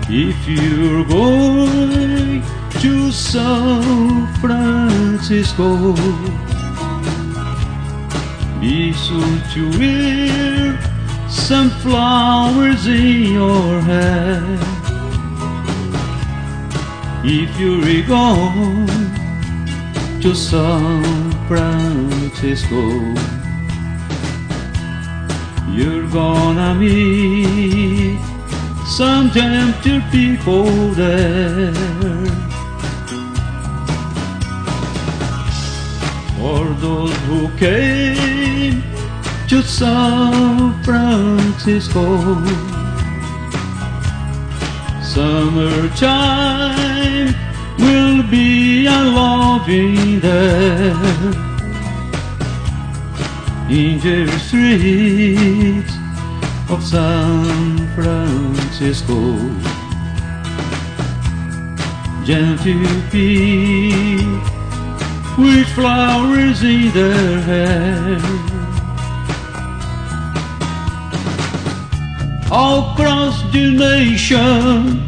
If you're going to San Francisco, be sure to wear some flowers in your hair. If you're going to San Francisco, you're gonna meet some gentle people there. For those who came to San Francisco, summertime will be a loving there. In the streets of San Francisco, gentle people with flowers in their hair. All across the nation,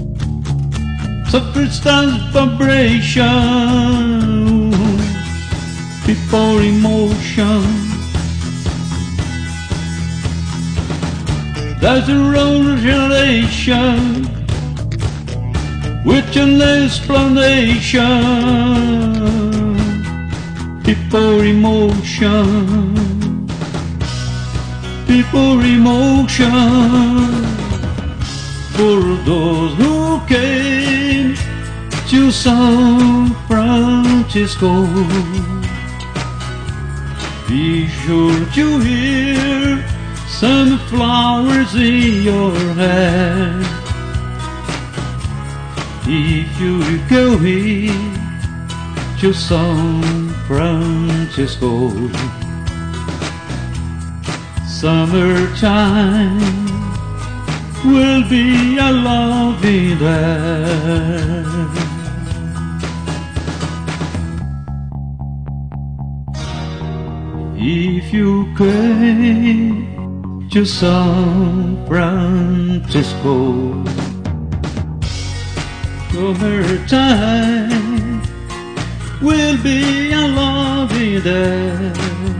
substance vibration, people in motion. There's a road generation with an explanation. People emotion, people emotion. For those who came to San Francisco, be sure to hear some flowers in your hair. If you're going to San Francisco, summertime will be a lovely there. If you came to San Francisco, summertime will be a lovely day.